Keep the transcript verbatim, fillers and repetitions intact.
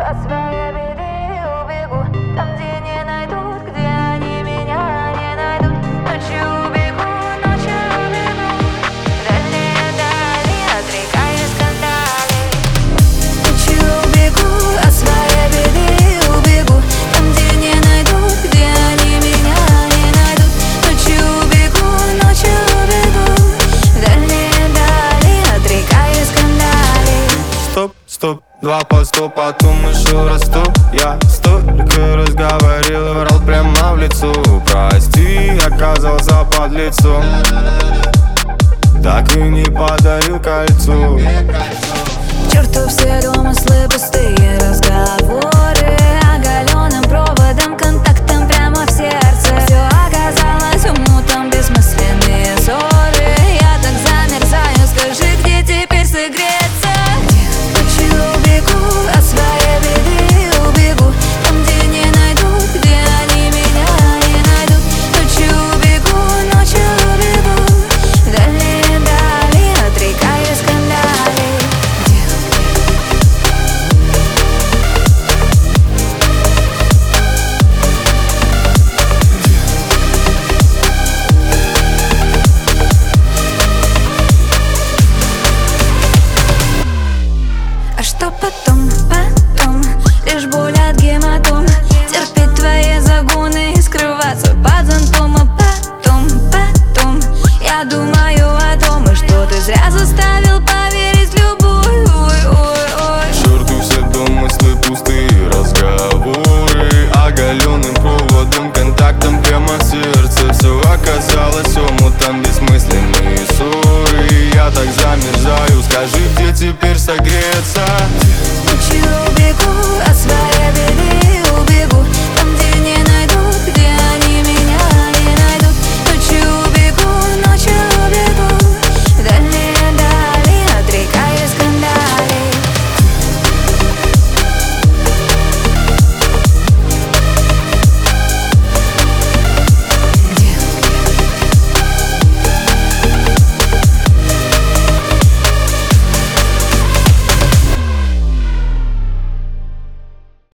от своей беды убегу. Там, где не найдут, где они меня не найдут. Ночью убегу, ночью убегу. Дальние дали, отрекаясь скандали. Ночью убегу, от своей беды убегу. Там, где не найдут, где они меня не найдут. Ночью убегу, ночью убегу. Дальние дали, отрекаясь скандали. Стоп, стоп, два по сто, потом еще расту. Я столько разговорил и врал прямо в лицо. Прости, оказался под лицом, так и не подарил кольцо. К черту все домыслы, пустые разговоры. Оголенным проводом, контактом прямо в сердце. Все оказалось умутом, бессмысленные ссоры. Я так замерзаю, скажи, где теперь согреться? Ночью убегу, от своей беды убегу. Там, где не найдут, где они меня не найдут. Ночью убегу, ночью убегу. Дальние дали, отрекаясь скандали. А что потом, потом? Лишь боль от гематом. Терпеть твои загоны и скрываться под зонтом. А потом, потом я думаю о том, и что ты зря заставил поверить в любовь. Ой, ой, ой. К черту все домыслы, пустые разговоры. Оголенным проводом, контактом прямо в сердце. Все оказалось омутом, бессмысленные ссоры. Я так замерзаю, скажи, где теперь согреться? Ночью убегу, от своей беды